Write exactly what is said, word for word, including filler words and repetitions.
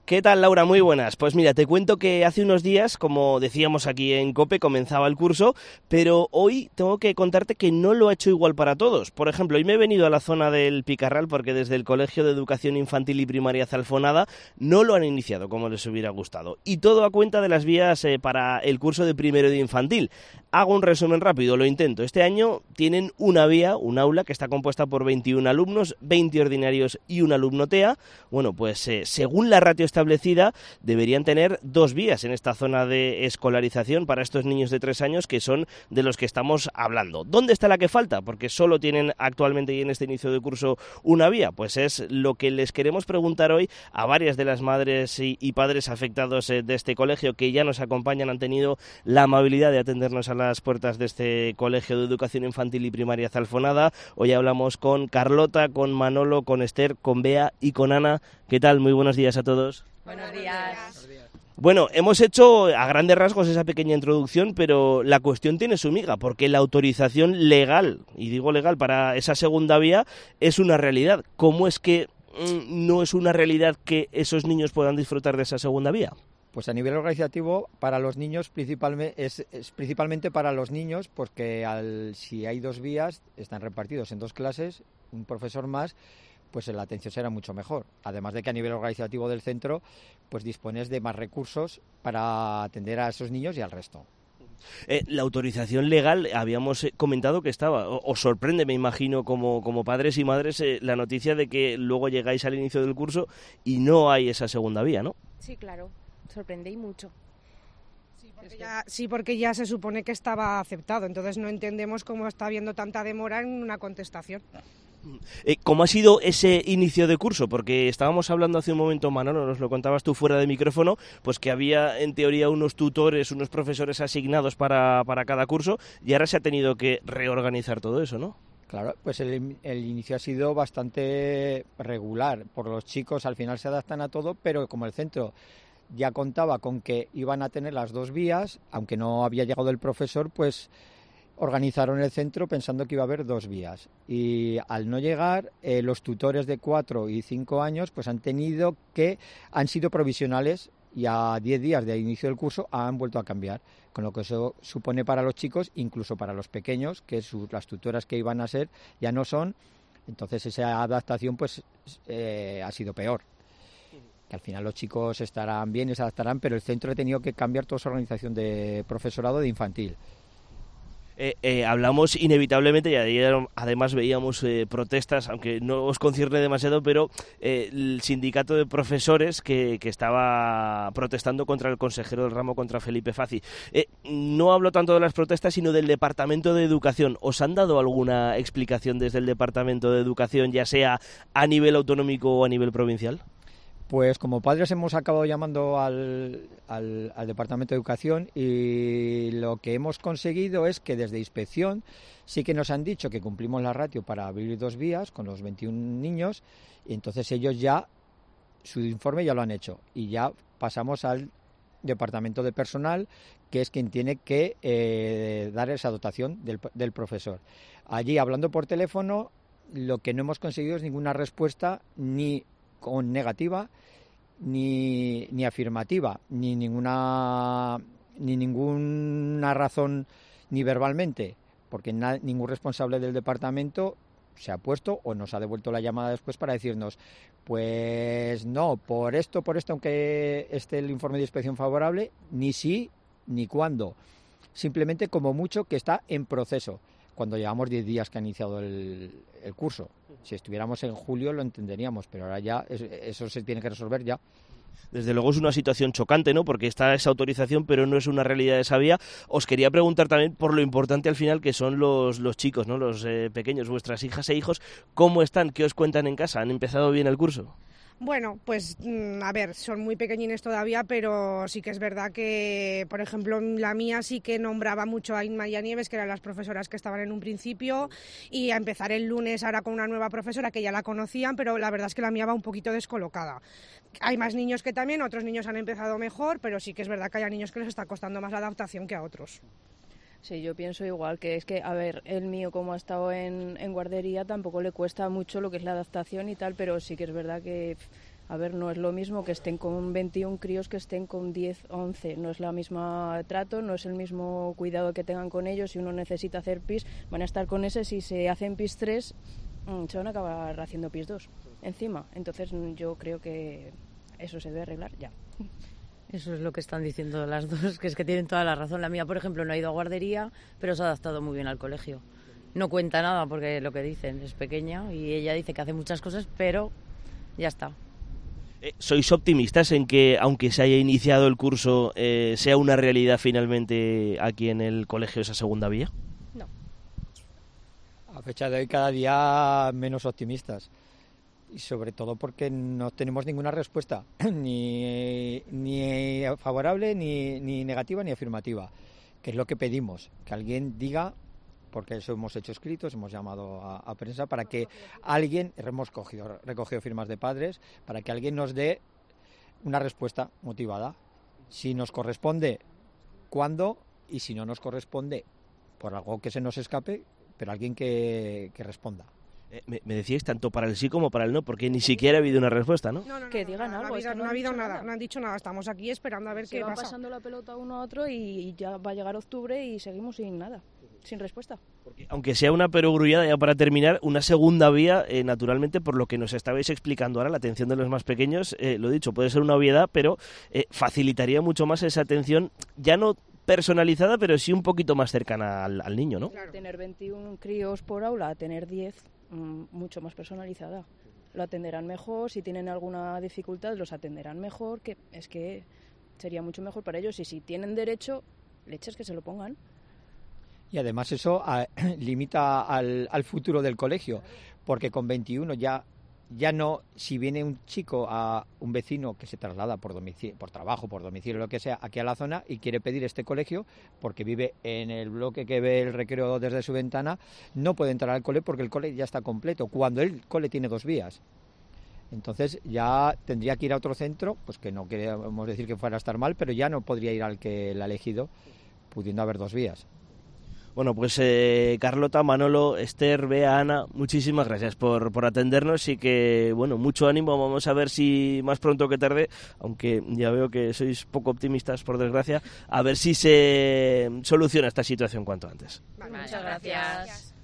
¿Qué tal, Laura? Muy buenas. Pues mira, te cuento que hace unos días, como decíamos aquí en COPE, comenzaba el curso, pero hoy tengo que contarte que no lo ha hecho igual para todos. Por ejemplo, hoy me he venido a la zona del Picarral porque desde el Colegio de Educación Infantil y Primaria Zalfonada no lo han iniciado como les hubiera gustado. Y todo a cuenta de las vías eh, para el curso de primero de infantil. Hago un resumen rápido, lo intento. Este año tienen una vía, un aula, que está compuesta por veintiún alumnos, veinte ordinarios y un alumno T E A. Bueno, pues eh, según la ratio establecida, deberían tener dos vías en esta zona de escolarización para estos niños de tres años, que son de los que estamos hablando. ¿Dónde está la que falta? Porque solo tienen actualmente y en este inicio de curso una vía. Pues es lo que les queremos preguntar hoy a varias de las madres y, y padres afectados eh, de este colegio que ya nos acompañan, han tenido la amabilidad de atendernos a las puertas de este Colegio de Educación Infantil y Primaria Zalfonada. Hoy hablamos con Carlota, con Manolo, con Esther, con Bea y con Ana. ¿Qué tal? Muy buenos días a todos. Buenos días. Bueno, hemos hecho a grandes rasgos esa pequeña introducción, pero la cuestión tiene su miga, porque la autorización legal, y digo legal, para esa segunda vía es una realidad. ¿Cómo es que mmm, no es una realidad que esos niños puedan disfrutar de esa segunda vía? Pues a nivel organizativo, para los niños, principalmente, es, es principalmente para los niños, porque al, si hay dos vías, están repartidos en dos clases, un profesor más, pues la atención será mucho mejor. Además de que a nivel organizativo del centro, pues dispones de más recursos para atender a esos niños y al resto. Eh, la autorización legal, habíamos comentado que estaba. Os sorprende, me imagino, como, como padres y madres, eh, la noticia de que luego llegáis al inicio del curso y no hay esa segunda vía, ¿no? Sí, claro, sorprende y mucho. Sí porque, ya, sí, porque ya se supone que estaba aceptado, entonces no entendemos cómo está habiendo tanta demora en una contestación. Eh, ¿Cómo ha sido ese inicio de curso? Porque estábamos hablando hace un momento, Manolo, nos lo contabas tú fuera de micrófono, pues que había en teoría unos tutores, unos profesores asignados para, para cada curso, y ahora se ha tenido que reorganizar todo eso, ¿no? Claro, pues el, el inicio ha sido bastante regular, por los chicos al final se adaptan a todo, pero como el centro ya contaba con que iban a tener las dos vías, aunque no había llegado el profesor, pues organizaron el centro pensando que iba a haber dos vías, y al no llegar eh, los tutores de cuatro y cinco años pues han tenido que, han sido provisionales y a diez días de inicio del curso han vuelto a cambiar, con lo que eso supone para los chicos, incluso para los pequeños, que su, las tutoras que iban a ser ya no son, entonces esa adaptación pues eh, ha sido peor. Que al final los chicos estarán bien y se adaptarán, pero el centro ha tenido que cambiar toda su organización de profesorado de infantil. Eh, eh, hablamos inevitablemente, y ayer además veíamos eh, protestas, aunque no os concierne demasiado, pero eh, el sindicato de profesores que, que estaba protestando contra el consejero del ramo, contra Felipe Fazi. Eh, no hablo tanto de las protestas, sino del Departamento de Educación. ¿Os han dado alguna explicación desde el Departamento de Educación, ya sea a nivel autonómico o a nivel provincial? Pues como padres hemos acabado llamando al, al, al Departamento de Educación, y lo que hemos conseguido es que desde Inspección sí que nos han dicho que cumplimos la ratio para abrir dos vías con los veintiún niños, y entonces ellos ya, su informe ya lo han hecho, y ya pasamos al Departamento de Personal, que es quien tiene que eh, dar esa dotación del, del profesor. Allí, hablando por teléfono, lo que no hemos conseguido es ninguna respuesta, ni con negativa, ni, ni afirmativa, ni ninguna ni ninguna razón, ni verbalmente, porque na, ningún responsable del departamento se ha puesto o nos ha devuelto la llamada después para decirnos, pues no, por esto, por esto, aunque esté el informe de inspección favorable, ni sí, ni cuándo. Simplemente, como mucho, que está en proceso, cuando llevamos diez días que ha iniciado el, el curso. Si estuviéramos en julio lo entenderíamos, pero ahora ya es, eso se tiene que resolver ya. Desde luego es una situación chocante, ¿no? Porque está esa autorización, pero no es una realidad esa vía. Os quería preguntar también por lo importante al final que son los, los chicos, ¿no? Los eh, pequeños, vuestras hijas e hijos. ¿Cómo están? ¿Qué os cuentan en casa? ¿Han empezado bien el curso? Bueno, pues a ver, son muy pequeñines todavía, pero sí que es verdad que, por ejemplo, la mía sí que nombraba mucho a Inma y a Nieves, que eran las profesoras que estaban en un principio, y a empezar el lunes ahora con una nueva profesora que ya la conocían, pero la verdad es que la mía va un poquito descolocada. Hay más niños que también, otros niños han empezado mejor, pero sí que es verdad que hay niños que les está costando más la adaptación que a otros. Sí, yo pienso igual, que es que, a ver, el mío como ha estado en, en guardería tampoco le cuesta mucho lo que es la adaptación y tal, pero sí que es verdad que A ver, no es lo mismo que estén con veintiún críos que estén con diez, once. No es la misma trato, no es el mismo cuidado que tengan con ellos. Si uno necesita hacer pis, van a estar con ese. Si se hacen pis tres, se van a acabar haciendo pis dos encima. Entonces yo creo que eso se debe arreglar ya. Eso es lo que están diciendo las dos, que es que tienen toda la razón. La mía, por ejemplo, no ha ido a guardería, pero se ha adaptado muy bien al colegio. No cuenta nada porque lo que dicen es pequeña y ella dice que hace muchas cosas, pero ya está. ¿Sois optimistas en que, aunque se haya iniciado el curso, eh, sea una realidad finalmente aquí en el colegio esa segunda vía? No. A fecha de hoy cada día menos optimistas. Y sobre todo porque no tenemos ninguna respuesta, ni, ni favorable, ni, ni negativa, ni afirmativa. Que es lo que pedimos, que alguien diga, porque eso hemos hecho escritos, hemos llamado a, a prensa, para que alguien, hemos cogido, recogido firmas de padres, para que alguien nos dé una respuesta motivada. Si nos corresponde, ¿cuándo? Y si no nos corresponde, por algo que se nos escape, pero alguien que, que responda. Eh, me, me decíais tanto para el sí como para el no, porque ni siquiera ha habido una respuesta, ¿no? No, no, no, que no, digan no, algo. No ha es habido, que no no ha habido nada, nada, no han dicho nada. Estamos aquí esperando a ver Se qué van pasa. pasando la pelota uno a otro y ya va a llegar octubre y seguimos sin nada, sin respuesta. Porque, aunque sea una perogrullada, ya para terminar, una segunda vía, eh, naturalmente, por lo que nos estabais explicando ahora, la atención de los más pequeños, eh, lo dicho, puede ser una obviedad, pero eh, facilitaría mucho más esa atención, ya no personalizada, pero sí un poquito más cercana al, al niño, ¿no? Claro. Tener veintiún críos por aula, a tener diez, mmm, mucho más personalizada. Lo atenderán mejor, si tienen alguna dificultad los atenderán mejor, que es que sería mucho mejor para ellos. Y si tienen derecho, leches que se lo pongan. Y además eso a, limita al, al futuro del colegio, porque con veintiuno ya ya no, si viene un chico, a un vecino que se traslada por domicilio, por trabajo, por domicilio, lo que sea, aquí a la zona y quiere pedir este colegio porque vive en el bloque que ve el recreo desde su ventana, no puede entrar al cole porque el cole ya está completo, cuando el cole tiene dos vías. Entonces ya tendría que ir a otro centro, pues que no queremos decir que fuera a estar mal, pero ya no podría ir al que él ha elegido, pudiendo haber dos vías. Bueno, pues eh, Carlota, Manolo, Esther, Bea, Ana, muchísimas gracias por, por atendernos y que, bueno, mucho ánimo. Vamos a ver si más pronto que tarde, aunque ya veo que sois poco optimistas, por desgracia, a ver si se soluciona esta situación cuanto antes. Vale, Muchas gracias.